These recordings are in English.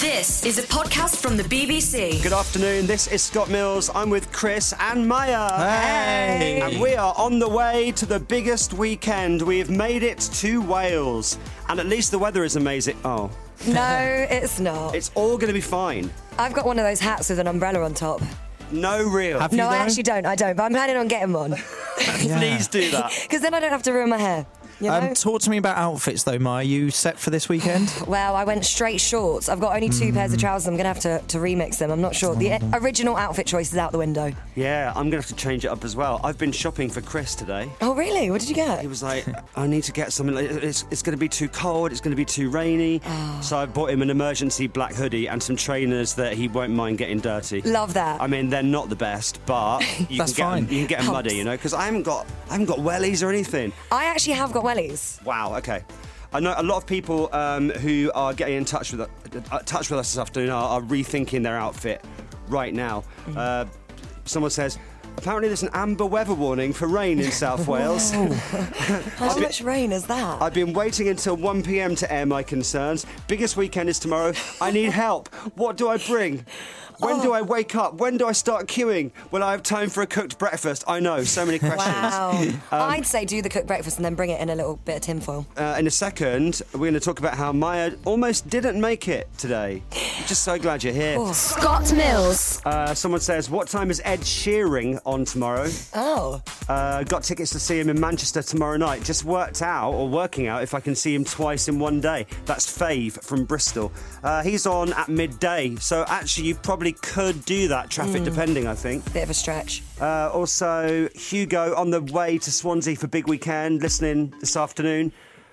This is a podcast from the BBC. Good afternoon, this is Scott Mills. I'm with Chris and Maya. Hey! And we are on the way to the biggest weekend. We have made it to Wales. And at least the weather is amazing. Oh. No, it's not. It's all going to be fine. I've got one of those hats with an umbrella on top. No real. Have you No, I though? actually don't. But I'm planning on getting one. Please do that. Because then I don't have to ruin my hair. You know? Talk to me about outfits though, Maya. Are you set for this weekend? Well, I went straight shorts. I've got only two pairs of trousers. I'm going to have to remix them. I'm not sure. The original outfit choice is out the window. Yeah, I'm going to have to change it up as well. I've been shopping for Chris today. Oh, really? What did you get? He was like, I need to get something. It's going to be too cold. It's going to be too rainy. So I bought him an emergency black hoodie and some trainers that he won't mind getting dirty. Love that. I mean, they're not the best, but you That's can fine. You can get them muddy, you know, because I haven't got wellies or anything. I actually have got wellies. Wow. Okay. I know a lot of people who are getting in touch with us this afternoon are rethinking their outfit right now. Someone says, apparently there's an amber weather warning for rain in South Wales. How much rain is that? I've been waiting until 1 p.m. to air my concerns. Biggest weekend is tomorrow. I need help. What do I bring? When do I wake up? When do I start queuing? Will I have time for a cooked breakfast? I know, so many questions. Wow. I'd say do the cooked breakfast and then bring it in a little bit of tinfoil. In a second, we're going to talk about how Maya almost didn't make it today. I'm just so glad you're here. Scott Mills. Someone says, what time is Ed Sheeran on tomorrow? Oh. Got tickets to see him in Manchester tomorrow night. Just working out if I can see him twice in one day. That's Fave from Bristol. He's on at midday, so actually you probably could do that, traffic depending, I think. Bit of a stretch. Also, Hugo on the way to Swansea for big weekend, listening this afternoon.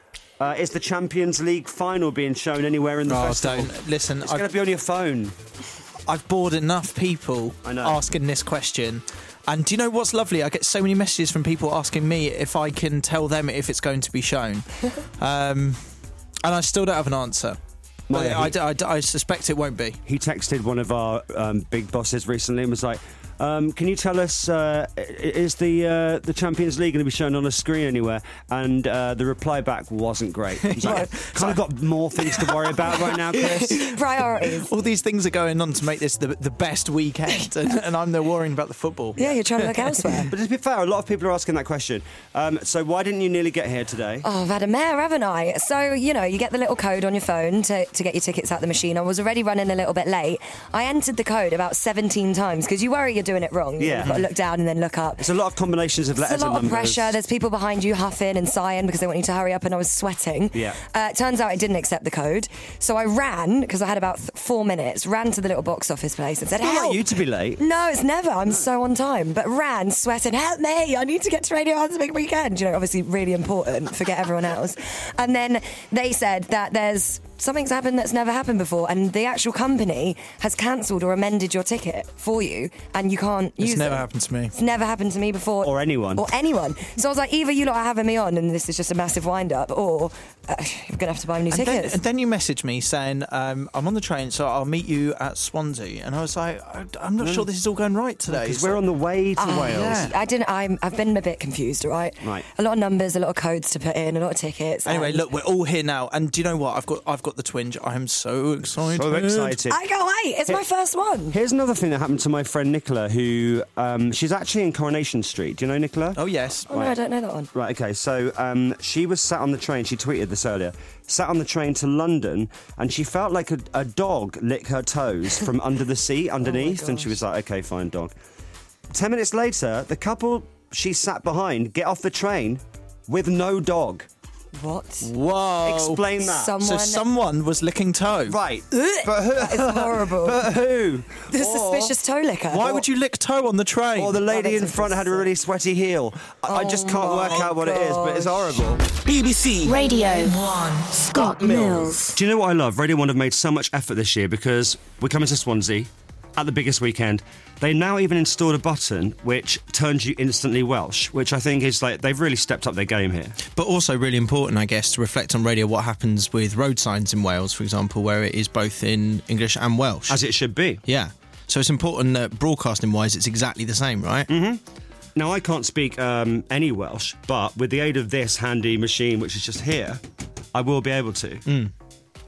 Is the Champions League final being shown anywhere in the festival? Don't. Listen, It's going to be on your phone. I've bored enough people I know. asking this question. And do you know what's lovely? I get so many messages from people asking me if I can tell them if it's going to be shown. And I still don't have an answer. I suspect it won't be. He texted one of our big bosses recently and was like, can you tell us, is the Champions League going to be shown on a screen anywhere? And the reply back wasn't great. He's like, kind of got more things to worry about right now, Chris. Priorities. All these things are going on to make this the best weekend, and I'm there worrying about the football. Yeah, you're trying to look elsewhere. But to be fair, a lot of people are asking that question. So why didn't you nearly get here today? Oh, I've had a mare, haven't I? So, you know, you get the little code on your phone to get your tickets out the machine. I was already running a little bit late. I entered the code about 17 times because you worry you're doing it wrong. Yeah. You've got to look down and then look up. It's a lot of combinations of letters It's a lot and of numbers. pressure. There's people behind you huffing and sighing because they want you to hurry up, and I was sweating. Yeah. Turns out I didn't accept the code. So I ran, because I had about 4 minutes, ran to the little box office place and said, It's not help. like you to be late. No, it's never. I'm so on time. But ran, sweating, help me. I need to get to Radio 1's big weekend. You know, obviously really important. Forget everyone else. And then they said that something's happened that's never happened before, and the actual company has cancelled or amended your ticket for you, and you can't use it. It's never happened to me. It's never happened to me before. Or anyone. So I was like, either you lot are having me on and this is just a massive wind-up, or you're going to have to buy new tickets. And then you messaged me saying, I'm on the train, so I'll meet you at Swansea. And I was like, I'm not sure this is all going right today. Because we're on the way to Wales. yeah. I've been a bit confused, all right? Right. A lot of numbers, a lot of codes to put in, a lot of tickets. Anyway, and look, we're all here now. And do you know what? I've got the twinge. I am so excited. So excited. I can't wait. It's my first one. Here's another thing that happened to my friend Nicola, who she's actually in Coronation Street. Do you know Nicola? Oh, yes. Oh, no, I don't know that one. Right, okay, so she was sat on the train, she tweeted this earlier, sat on the train to London, and she felt like a dog lick her toes from under the seat underneath, and she was like, okay, fine, dog. 10 minutes later, the couple she sat behind get off the train with no dog. What? Whoa. Explain that. So someone was licking toe. Right. But who? That is horrible. But who? The suspicious toe licker. Why would you lick toe on the train? Or the lady that's in front had a really sweaty heel. I just can't work out what it is, but it's horrible. BBC Radio 1. Scott Mills. Do you know what I love? Radio 1 have made so much effort this year because we're coming to Swansea at the biggest weekend. They now even installed a button which turns you instantly Welsh, which I think is like they've really stepped up their game here. But also really important, I guess, to reflect on radio what happens with road signs in Wales, for example, where it is both in English and Welsh. As it should be. Yeah. So it's important that broadcasting-wise it's exactly the same, right? Mm-hmm. Now, I can't speak any Welsh, but with the aid of this handy machine, which is just here, I will be able to.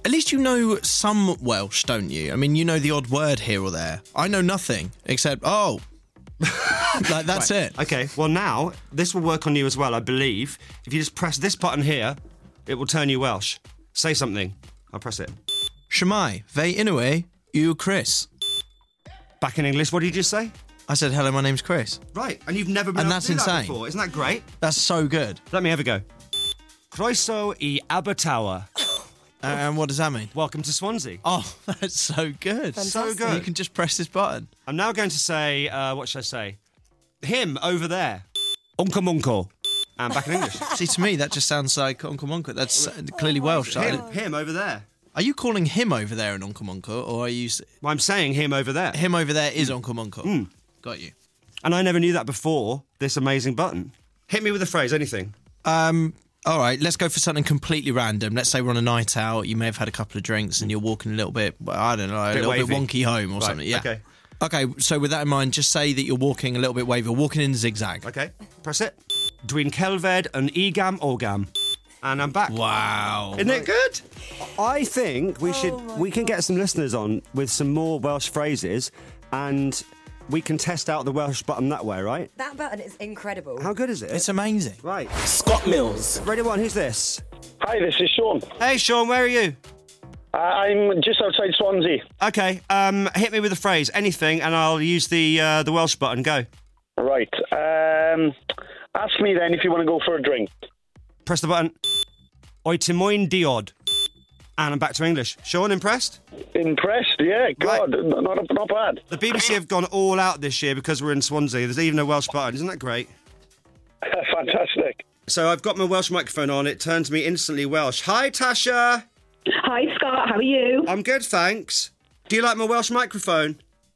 At least you know some Welsh, don't you? I mean, you know the odd word here or there. I know nothing except, oh. Like, that's it. Okay, well now, this will work on you as well, I believe. If you just press this button here, it will turn you Welsh. Say something. I'll press it. Shemai, fe inwe, yw Chris. Back in English, what did you just say? I said, hello, my name's Chris. Right, and you've never been And able that's to do that insane. before. Isn't that great? That's so good. Let me have a go. Croeso I Abertawe. And what does that mean? Welcome to Swansea. Oh, that's so good. So good. You can just press this button. I'm now going to say, what should I say? Him over there. Uncle Muncle. And back in English. See, to me, that just sounds like Uncle Monco. That's clearly Welsh. Him over there. Are you calling him over there an Uncle Monco, or are you... Well, I'm saying him over there. Him over there is Uncle Monco. Got you. And I never knew that before this amazing button. Hit me with a phrase, anything. All right, let's go for something completely random. Let's say we're on a night out, you may have had a couple of drinks and you're walking a little bit, I don't know, a little bit wonky home or something. Yeah. Okay, so with that in mind, just say that you're walking a little bit wavy, walking in zigzag. Okay, press it. Dwi'n Kelved and Egam Orgam. And I'm back. Wow. Isn't it good? I think we can get some listeners on with some more Welsh phrases and we can test out the Welsh button that way, right? That button is incredible. How good is it? It's amazing. Right. Scott Mills. Radio 1, who's this? Hi, this is Sean. Hey, Sean, where are you? I'm just outside Swansea. Okay, hit me with a phrase, anything, and I'll use the Welsh button. Go. Right. Ask me then if you want to go for a drink. Press the button. Oi ti moyn diod. And I'm back to English. Sean, impressed? Impressed, yeah. God, Right. not bad. The BBC have gone all out this year because we're in Swansea. There's even a Welsh button. Isn't that great? Fantastic. So I've got my Welsh microphone on. It turns me instantly Welsh. Hi, Tasha. Hi, Scott. How are you? I'm good, thanks. Do you like my Welsh microphone?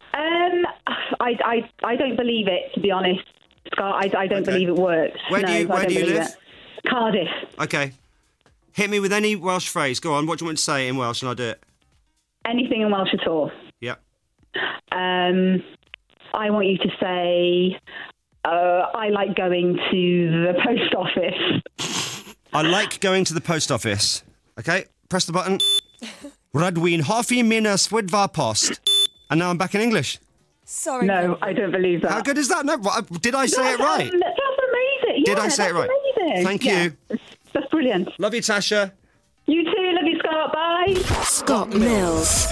I don't believe it, to be honest, Scott. I don't believe it works. Where do you live? Cardiff. Okay. Hit me with any Welsh phrase. Go on. What do you want to say in Welsh and I'll do it? Anything in Welsh at all. Yep. I want you to say, I like going to the post office. I like going to the post office. Okay, press the button. Rydw i'n hoffi mynd â swyddfa post. And now I'm back in English. Sorry. No, I don't believe that. How good is that? No, did I say it right? That's amazing. Did I say it right? Amazing. Thank Yeah, you. that's brilliant. Love you, Tasha. You too. Love you, Scott. Bye. Scott Mills.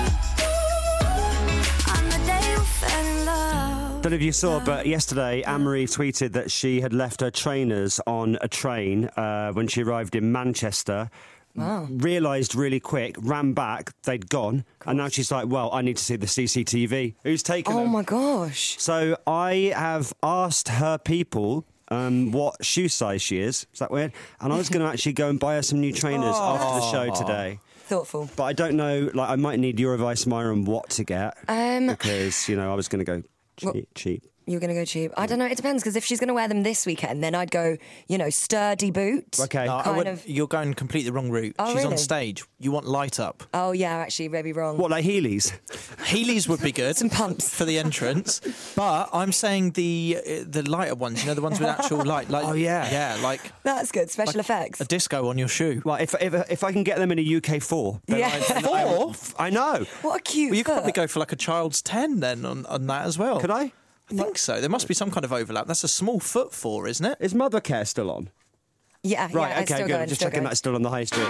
Don't know if you saw, but yesterday Anne-Marie tweeted that she had left her trainers on a train when she arrived in Manchester. Wow. Realised really quick, ran back, they'd gone, and now she's like, well, I need to see the CCTV. Who's taken them? Oh my gosh. So I have asked her people what shoe size she is. Is that weird? And I was going to actually go and buy her some new trainers after the show today. Thoughtful. But I don't know, like, I might need your advice, Myra, on what to get. Because, you know, I was going to go cheap. You're going to go cheap. I don't know. It depends, because if she's going to wear them this weekend, then I'd go, sturdy boots. Okay. No, you're going completely the wrong route. Oh, She's really? on stage. You want light up. Oh, yeah, actually, maybe wrong. What, like Heelys? Heelys would be good. Some pumps. For the entrance. But I'm saying the lighter ones, the ones with actual light. Like, Oh, yeah. Yeah, like That's good. Special effects. a disco on your shoe. Well, if I can get them in a UK 4. Then Yeah. Four? I know. What a cute Well, you could foot. probably go for like a child's 10 then on that as well. Could I? I think so. There must be some kind of overlap. That's a small foot 4, isn't it? Is Mothercare still on? Yeah, Right, yeah, it's okay, still good. going, Just still checking going. that's still on the high street.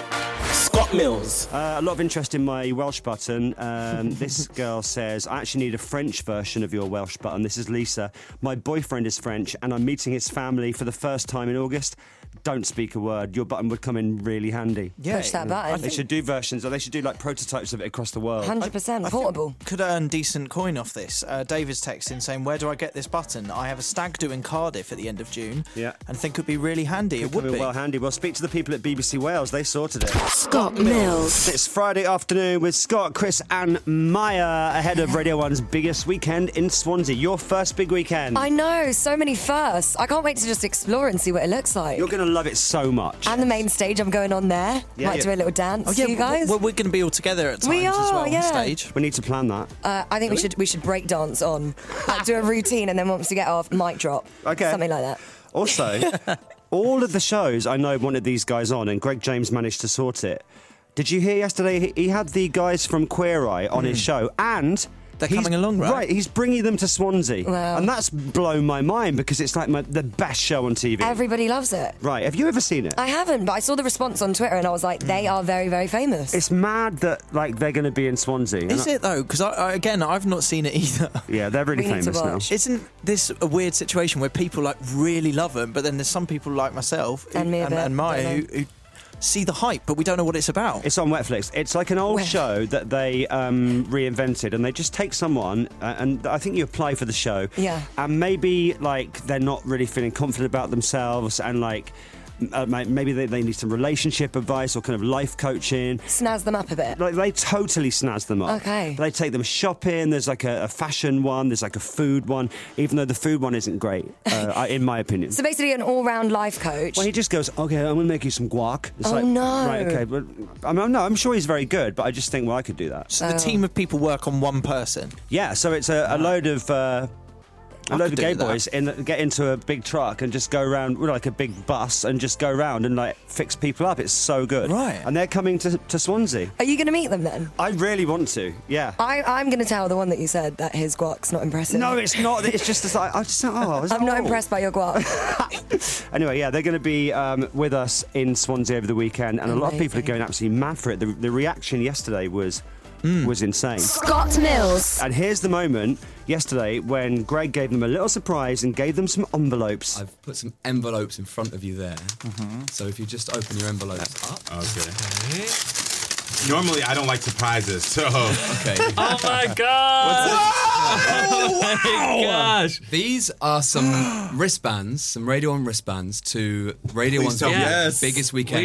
Scott Mills. A lot of interest in my Welsh button. This girl says, I actually need a French version of your Welsh button. This is Lisa. My boyfriend is French and I'm meeting his family for the first time in August. Don't speak a word. Your button would come in really handy. Push that button. They should do versions, or they should do like prototypes of it across the world. 100% portable. Could earn decent coin off this. David's texting saying, where do I get this button? I have a stag do in Cardiff at the end of June. Yeah. And think it would be really handy. It would Come in be. well handy. Well, speak to the people at BBC Wales. They sorted it. Scott Mills. It's Friday afternoon with Scott, Chris and Maya ahead of Radio 1's biggest weekend in Swansea. Your first big weekend. I know, so many firsts. I can't wait to just explore and see what it looks like. You're going to love it so much. And the main stage, I'm going on there. Yeah, Might yeah. do a little dance. Oh, yeah, you guys? We're going to be all together at times We as are, well yeah. on stage. We need to plan that. I think we should break dance on, like do a routine, and then once we get off, mic drop. Okay. Something like that. Also, all of the shows I know wanted these guys on, and Greg James managed to sort it. Did you hear yesterday? He had the guys from Queer Eye on his show, and They're coming along, right? Right, he's bringing them to Swansea. Wow. And that's blown my mind because it's like the best show on TV. Everybody loves it. Right, have you ever seen it? I haven't, but I saw the response on Twitter and I was like, they are very, very famous. It's mad that like they're going to be in Swansea. Is it though? Because again, I've not seen it either. Yeah, they're really We need to famous now. watch. Isn't this a weird situation where people like really love them, but then there's some people like myself And me a bit, and Maya don't who see the hype, but we don't know what it's about. It's on Netflix. It's like an old show that they reinvented, and they just take someone, and I think you apply for the show. Yeah. And maybe like they're not really feeling confident about themselves, and like maybe they need some relationship advice or kind of life coaching. Snazz them up a bit. Like they totally snazz them up. Okay. They take them shopping. There's like a fashion one. There's like a food one. Even though the food one isn't great, in my opinion. So basically an all-round life coach. Well, he just goes, okay, I'm going to make you some guac. It's Oh, like, no. Right, okay. But I'm sure he's very good, but I just think, well, I could do that. So the team of people work on one person. Yeah, so it's a load of... A load of could gay do that. boys get into a big truck and just go around with like a big bus and just go around and like fix people up. It's so good. Right. And they're coming to Swansea. Are you going to meet them then? I really want to, yeah. I'm going to tell the one that you said that his guac's not impressive. No, it's not. It's just like, I'm not impressed by your guac. Anyway, yeah, they're going to be with us in Swansea over the weekend, and a lot of people are going absolutely mad for it. The reaction yesterday was insane. Scott Mills. And here's the moment yesterday when Greg gave them a little surprise and gave them some envelopes. I've put some envelopes in front of you there. So if you just open your envelopes up. Okay. Normally, I don't like surprises, so... Okay. Oh my god! Oh my gosh! These are some wristbands, some Radio 1 wristbands to Radio 1's tell me. Yes. biggest weekend.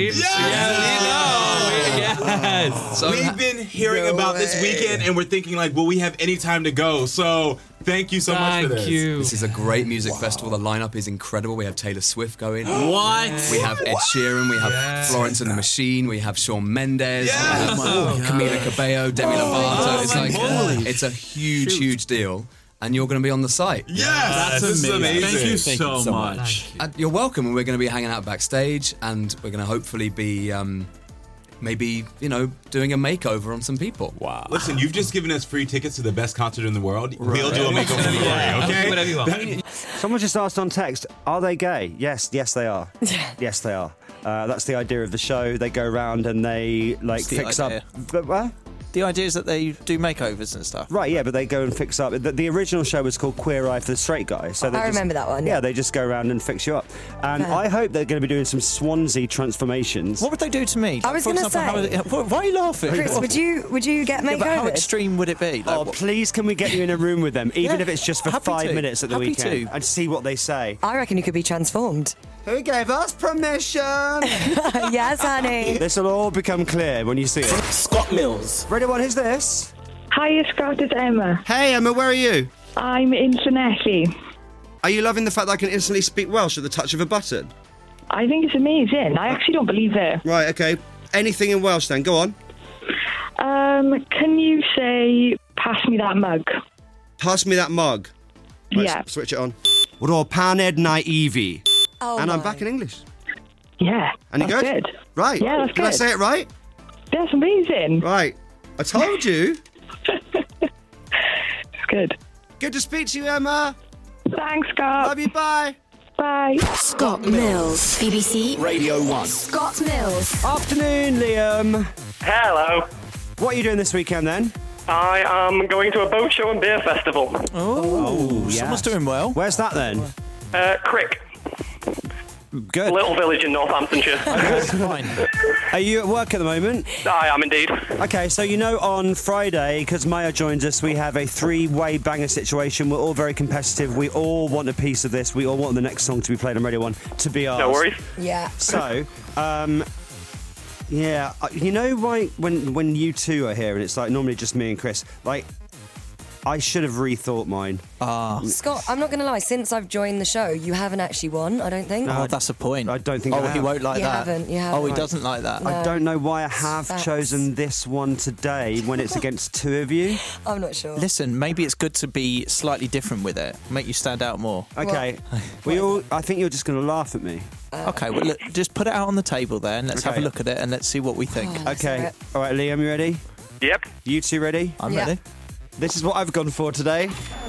Yes! So We've been hearing about this weekend, and we're thinking, like, will we have any time to go? So, thank you so much for this. Thank you. this is a great music festival. The lineup is incredible. We have Taylor Swift going. What? We have Ed Sheeran. We have Florence and the Machine. We have Shawn Mendes. Yes. We have Camila Cabello, Demi Lovato. It's like holy it's a huge deal. And you're going to be on the site. Yes, this is amazing. Thank you so much. You're welcome, and we're going to be hanging out backstage, and we're going to hopefully be maybe, doing a makeover on some people. Wow. Listen, you've just given us free tickets to the best concert in the world. We'll do a makeover for you, okay? Whatever you want. Someone just asked on text, are they gay? Yes, they are. Yes, they are. That's the idea of the show. They go around and they What's the fix idea? up. But what? The idea is that they do makeovers and stuff. Right, yeah, but they go and fix up. The original show was called Queer Eye for the Straight Guy. So they I remember that one, Yeah, yeah. they just go around and fix you up. And Okay. I hope they're going to be doing some Swansea transformations. What would they do to me? I was For gonna example, say- why are you laughing? Chris, would you get Yeah, but how makeover? extreme would it be? Like, Oh, please, can we get you in a room with them, even Yeah, if it's just for happy 5 to. minutes at the Happy weekend, to. and see what they say? I reckon you could be transformed. Who gave us permission? Yes, honey. This will all become clear when you see it. Scott Mills. Ready, one, who's this? Hiya, Scott, it's Emma. Hey, Emma, where are you? I'm in Llanelli. Are you loving the fact that I can instantly speak Welsh at the touch of a button? I think it's amazing. I actually don't believe it. Right, okay. Anything in Welsh then, go on. Can you say, pass me that mug? Pass me that mug. Right, Yeah. Switch it on. Ro paned na Evie. Oh And I'm my. back in English. Yeah. Any that's good? good. Right. Yeah, that's Did I good. say it right? That's amazing. Right. I told you. It's good. Good to speak to you, Emma. Thanks, Scott. Love you, bye. Bye. Scott Mills. BBC Radio 1. Scott Mills. Afternoon, Liam. Hello. What are you doing this weekend then? I am going to a boat show and beer festival. Oh, someone's doing well. Where's that then? Crick, Good. little village in Northamptonshire. Fine. Are you at work at the moment? I am indeed. Okay, so on Friday, because Maya joins us, we have a 3-way banger situation. We're all very competitive. We all want a piece of this. We all want the next song to be played on Radio 1 to be ours. No worries. Yeah. So, why when you two are here and it's like normally just me and Chris, like I should have rethought mine. Scott, I'm not going to lie. Since I've joined the show, you haven't actually won, I don't think. Oh, that's a point. I don't think I he have. won't like You that. haven't, you haven't. Oh, he doesn't like that. No. I don't know why I have Facts. chosen this one today when it's against two of you. I'm not sure. Listen, maybe it's good to be slightly different with it. Make you stand out more. Okay, I think you're just going to laugh at me. Okay, well, look, just put it out on the table there and let's have a Okay. look at it and let's see what we think. Okay, all right, Liam, you ready? Yep. You two ready? I'm Yeah. ready. This is what I've gone for today.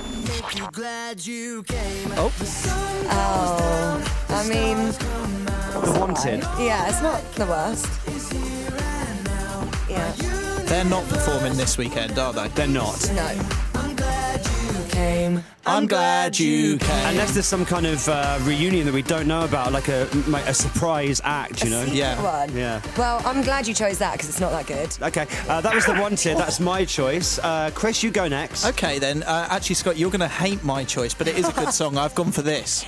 Oh, I mean, The Wanted. yeah, it's not the worst. Yeah, They're not performing this weekend, are they? They're not. no. I'm glad you came. Unless there's some kind of reunion that we don't know about, like a surprise act, you know? Yeah. One. Yeah. Well, I'm glad you chose that because it's not that good. Okay, that was The Wanted. That's my choice. Chris, you go next. Okay, then. Actually, Scott, you're going to hate my choice, but it is a good song. I've gone for this.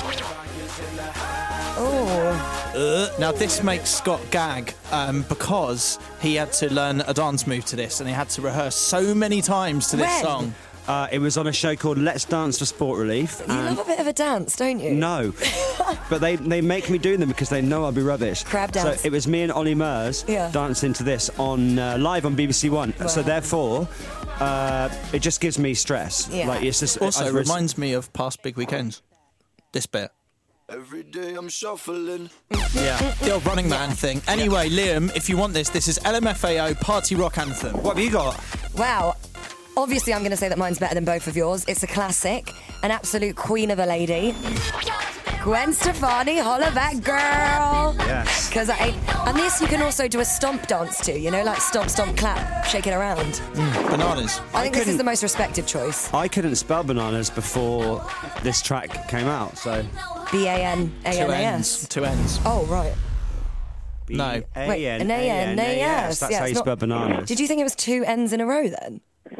Oh, Now, this makes Scott gag because he had to learn a dance move to this and he had to rehearse so many times to this When? song. It was on a show called Let's Dance for Sport Relief. you love a bit of a dance, don't you? No, but they make me do them because they know I'll be rubbish. Crab dance. So it was me and Ollie Murs dancing to this on live on BBC One. So Wow. therefore, it just gives me stress. Yeah. Like it's just Also, I it was- reminds me of past big weekends. This bit. Every day I'm shuffling. Yeah. The old Running Man thing. Anyway, Liam, if you want this is LMFAO Party Rock Anthem. What have you got? Wow. Obviously, I'm going to say that mine's better than both of yours. It's a classic, an absolute queen of a lady. Gwen Stefani, holla back, girl. Yes. And this you can also do a stomp dance to, you know, like stomp, stomp, clap, shake it around. Bananas. I think this is couldn't- the most respected choice. I couldn't spell bananas before this track came out, so Two B-A-N-A-N-A-S. ends. Two ends. Oh, right. No. Wait, B-A-N-A-N-A-S. That's Yeah, how it's you not- spell bananas. Did you think it was two N's in a row then?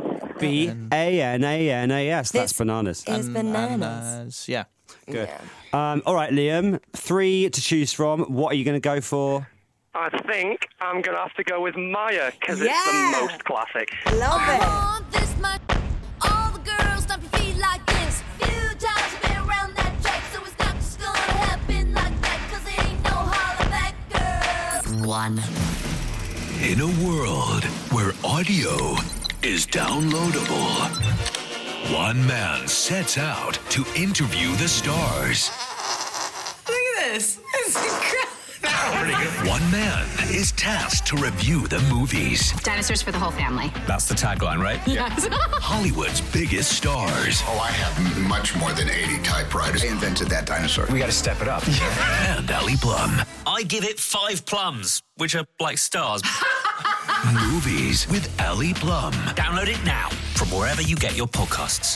B-A-N-A-N-A-S. That's This bananas. is bananas. Bananas. Yeah. Good. All right, Liam. 3 to choose from. What are you going to go for? I think I'm going to have to go with Maya because Yeah. it's the most classic. Love it. Want this much? All the girls stomp your feet like this. Few times you've been around that track, so it's not just gonna happen like that, 'cause it ain't no holler back, girl. One. In a world where audio is downloadable, one man sets out to interview the stars. Look at this. It's incredible. One man is tasked to review the movies. Dinosaurs for the whole family. That's the tagline, right? Yes. Hollywood's biggest stars. Oh, I have much more than 80 typewriters. I invented that dinosaur. We got to step it up. And Ali Plum. I give it 5 plums, which are like stars. Movies with Ali Plum. Download it now from wherever you get your podcasts.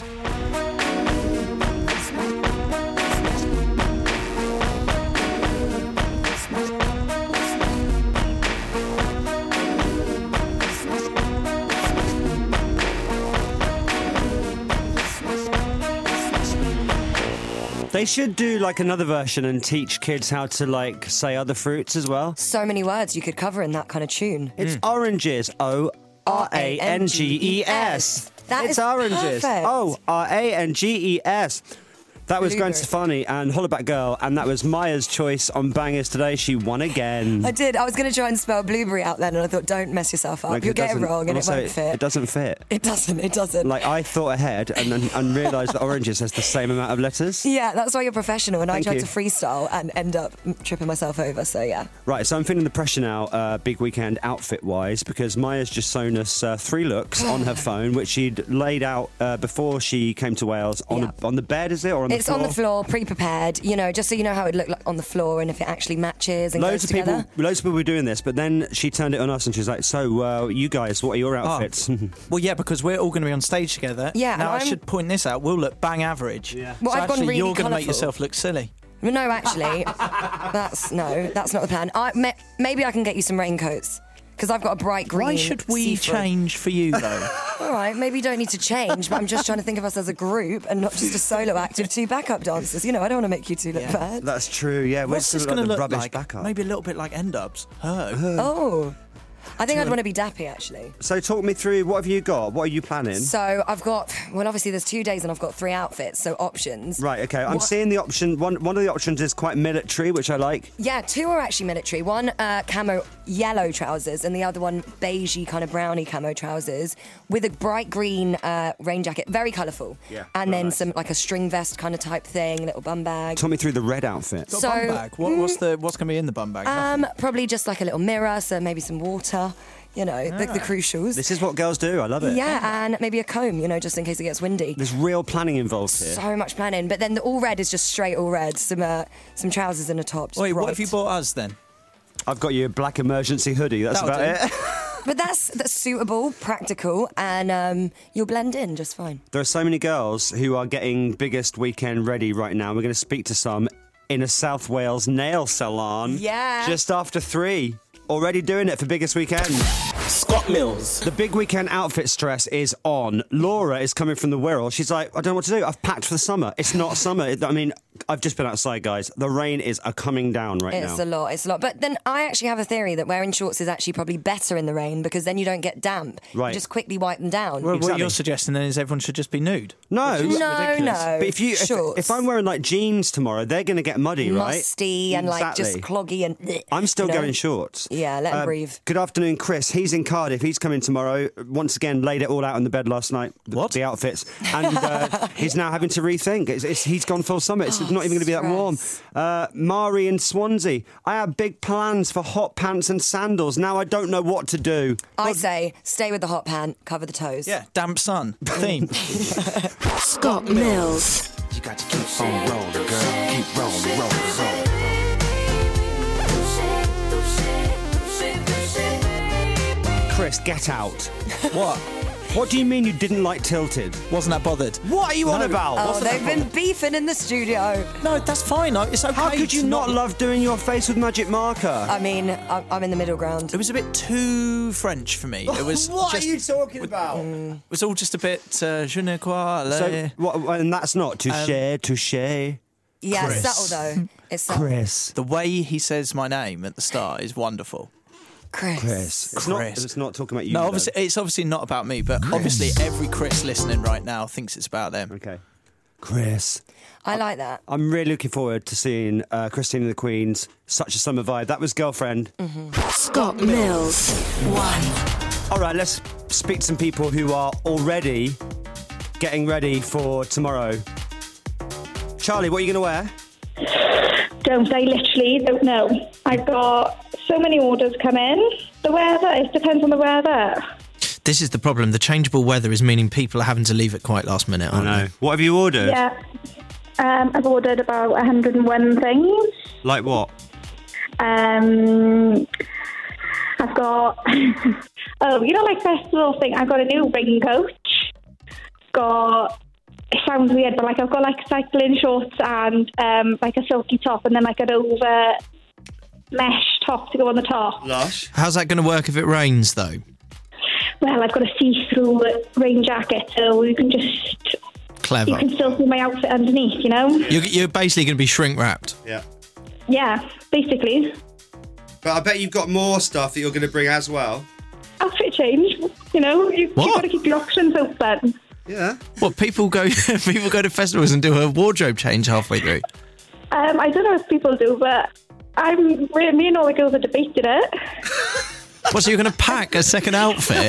They should do like another version and teach kids how to like say other fruits as well. So many words you could cover in that kind of tune. It's oranges. O-R-A-N-G-E-S. That it's is oranges. perfect. O-R-A-N-G-E-S. That was Gwen Blueberry. Stefani and Hollaback Girl, and that was Maya's choice on Bangers today. She won again. I did. I was going to try and spell blueberry out then, and I thought, don't mess yourself up. Like, You'll get it doesn't- wrong, and it also, won't fit. It doesn't fit. It doesn't. Like, I thought ahead and realised that oranges has the same amount of letters. Yeah, that's why you're professional, and Thank I tried you. to freestyle and end up tripping myself over, so yeah. Right, so I'm feeling the pressure now, big weekend outfit-wise, because Maya's just shown us 3 looks on her phone, which she'd laid out before she came to Wales on the bed, is it, or on the It's floor? on the floor, pre-prepared, you know, just so you know how it looked like on the floor and if it actually matches and Loads goes of together. people were doing this, but then she turned it on us and she was like, "So, you guys, what are your outfits?" Well, yeah, because we're all going to be on stage together. Yeah, Now, and I I'm- should point this out. We'll look bang average. Yeah. Well, so I've gone actually, really you're going to make colourful. yourself look silly. No, actually, that's not the plan. Maybe I can get you some raincoats because I've got a bright green. Why should we see-through. change for you, though? All right, maybe you don't need to change, but I'm just trying to think of us as a group and not just a solo act of 2 backup dancers. You know, I don't want to make you 2 look bad. That's true. Yeah, we're What's this still going to like the look rubbish like? backup. Maybe a little bit like End-Ups. Oh. I think I'd want to be dappy, actually. So talk me through, what have you got? What are you planning? So I've got, well, obviously there's 2 days and I've got 3 outfits, so options. Right, okay. I'm seeing the option. One of the options is quite military, which I like. Yeah, 2 are actually military. One camo yellow trousers and the other one beigey kind of browny camo trousers with a bright green rain jacket, very colourful. Yeah. And then some like a string vest kind of type thing, little bum bag. Talk me through the red outfit. Got a bum bag. What's going to be in the bum bag? Probably just like a little mirror, so maybe some water. You know, the crucials. This is what girls do. I love it. Yeah, and maybe a comb, you know, just in case it gets windy. There's real planning involved here. So much planning. But then the all red is just straight all red. Some trousers and a top. Wait, bright. what have you bought us then? I've got you a black emergency hoodie. That's That'll about do. it. But that's suitable, practical, and you'll blend in just fine. There are so many girls who are getting biggest weekend ready right now. We're going to speak to some in a South Wales nail salon. Yeah. Just after 3. Already doing it for biggest weekend. Scott Mills. The big weekend outfit stress is on. Laura is coming from the Wirral. She's like, I don't know what to do. I've packed for the summer. It's not summer. I mean, I've just been outside, guys. The rain is coming down right now. It's a lot. But then I actually have a theory that wearing shorts is actually probably better in the rain because then you don't get damp. Right. You just quickly wipe them down. Well, what you're suggesting then is everyone should just be nude. No, No. But if I'm wearing like jeans tomorrow, they're going to get muddy, right? Musty and like just cloggy and. I'm still you know? going shorts. Yeah, let him breathe. Good afternoon, Chris. He's in Cardiff. He's coming tomorrow. Once again, laid it all out on the bed last night. The outfits, and he's now having to rethink. He's gone full summer. It's not even going to be that warm. Mari in Swansea. I have big plans for hot pants and sandals. Now I don't know what to do. I say stay with the hot pant, cover the toes. Yeah, damp sun theme. Scott Mills. You got to keep on rolling, girl. Keep rolling. Chris, get out. What? What do you mean you didn't like Tilted? Wasn't that bothered? What are you on about? Oh, they've been beefing in the studio. No, that's fine. It's okay. How could you not love doing your face with magic marker? I mean, I'm in the middle ground. It was a bit too French for me. It was. What just, are you talking about? It was all just a bit je ne crois So, and that's not touche. Yeah, Chris. it's subtle though. It's subtle. Chris. The way he says my name at the start is wonderful. Chris. It's not talking about you. No, though. obviously, it's obviously not about me, but obviously every Chris listening right now thinks it's about them. Okay. Chris. I like that. I'm really looking forward to seeing Christine and the Queens, Such a Summer Vibe. That was Girlfriend. Scott Mills. 1. All right, let's speak to some people who are already getting ready for tomorrow. Charlie, what are you going to wear? Don't. I literally don't know. I've got so many orders come in. The weather, it depends on the weather. This is the problem. The changeable weather is meaning people are having to leave at quite last minute, aren't they? What have you ordered? Yeah. I've ordered about 101 things. Like what? I've got, like festival thing. I've got a new raincoat. It sounds weird, but I've got cycling shorts and like a silky top and then an over mesh top to go on the top. Lush. How's that going to work if it rains, though? Well, I've got a see-through rain jacket, so you can just... Clever. You can still see my outfit underneath, you know? You're basically going to be shrink-wrapped. Yeah. Yeah, basically. But I bet you've got more stuff that you're going to bring as well. Outfit change, you know? You've got to keep your options open. Yeah. What, people go to festivals and do a wardrobe change halfway through? I don't know if people do, but me and all the girls are debating it. What, so you're going to pack a second outfit?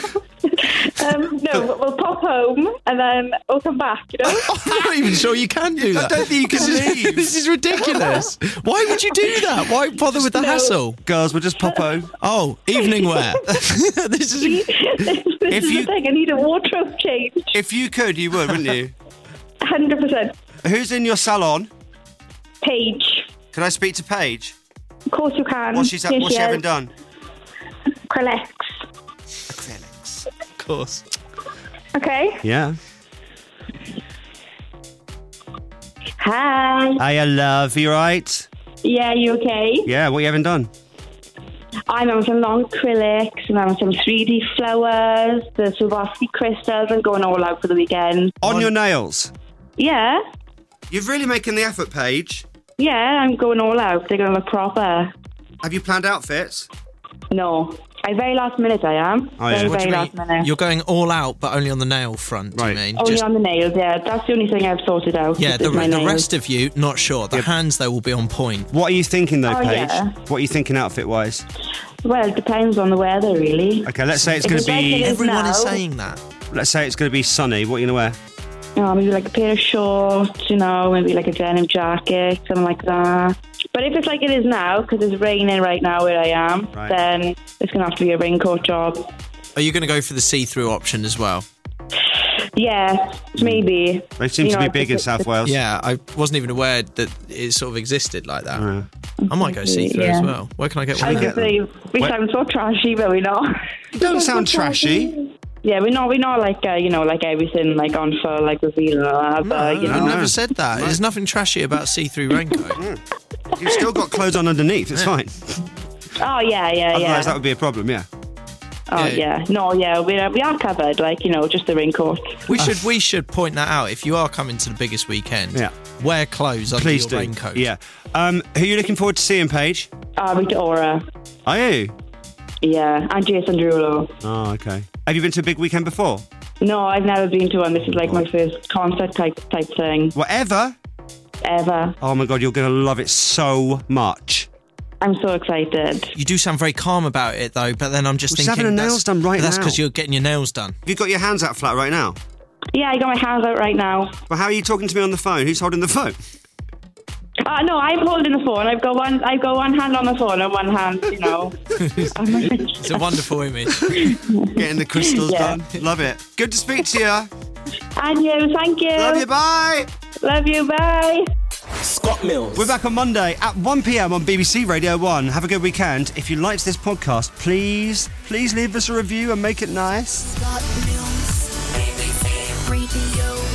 No, we'll pop home and then we'll come back, you know? I'm not even sure you can do that. I don't think you can leave. This is ridiculous. Why would you do that? Why bother with the hassle? Girls, we'll just pop home. Oh, evening wear. This is the thing, I need a wardrobe change. If you could, you would, wouldn't you? 100%. Who's in your salon? Paige. Can I speak to Paige? Of course you can. What's she having done? Acrylics. Of course. Okay. Yeah. Hi. Hiya, love. You right? Yeah, you okay? Yeah, what you haven't done? I'm having some long acrylics and having some 3D flowers, the Swarovski crystals, and going all out for the weekend. On your nails? Yeah. You're really making the effort, Paige. Yeah, I'm going all out. They're going to look proper. Have you planned outfits? No. Very last minute I am. Oh, yeah. Very, What do very you last minute. You're going all out, but only on the nail front, do you mean? Only on the nails, yeah. That's the only thing I've sorted out. Yeah, is the my nails. rest of you, not sure. The hands, though, will be on point. What are you thinking, though, Oh, Paige? yeah. What are you thinking outfit-wise? Well, it depends on the weather, really. Okay, let's say it's If going to like be... it is now- that. Let's say it's going to be sunny. What are you going to wear? Maybe like a pair of shorts, maybe like a denim jacket, something like that. But if it's like it is now, because it's raining right now where I am, then it's going to have to be a raincoat job. Are you going to go for the see-through option as well? Yeah, maybe. They seem to be big in South Wales. Yeah, I wasn't even aware that it sort of existed like that. I might go see-through as well. Where can I get I one? was going to say, we sound so trashy, but we're not. You don't sound trashy. Yeah, we're not like, like everything like on for like reveal and all that. But, I never said that. There's nothing trashy about see-through raincoat. You've still got clothes on underneath. It's fine. Oh, yeah. Otherwise, that would be a problem, yeah. Oh, yeah. No, yeah, we are covered, just the raincoat. We should point that out. If you are coming to the biggest weekend, wear clothes under Please your do. raincoat. Yeah. Who are you looking forward to seeing, Paige? Victoria. Are you? Yeah, and Jason Derulo. Oh, okay. Have you been to a big weekend before? No, I've never been to one. This is like my first concert type thing. Whatever? Ever. Oh my God, you're going to love it so much. I'm so excited. You do sound very calm about it, though, but then I'm just We're thinking... having her nails done right That's now. because you're getting your nails done. Have you got your hands out flat right now? Yeah, I got my hands out right now. Well, how are you talking to me on the phone? Who's holding the phone? No, I'm holding the phone. I've got one hand on the phone and one hand, It's a wonderful image. Getting the crystals done. Love it. Good to speak to you. And you, thank you. Love you, bye. Love you, bye. Scott Mills. We're back on Monday at 1 p.m. on BBC Radio 1. Have a good weekend. If you liked this podcast, please leave us a review and make it nice. Scott Mills, BBC Radio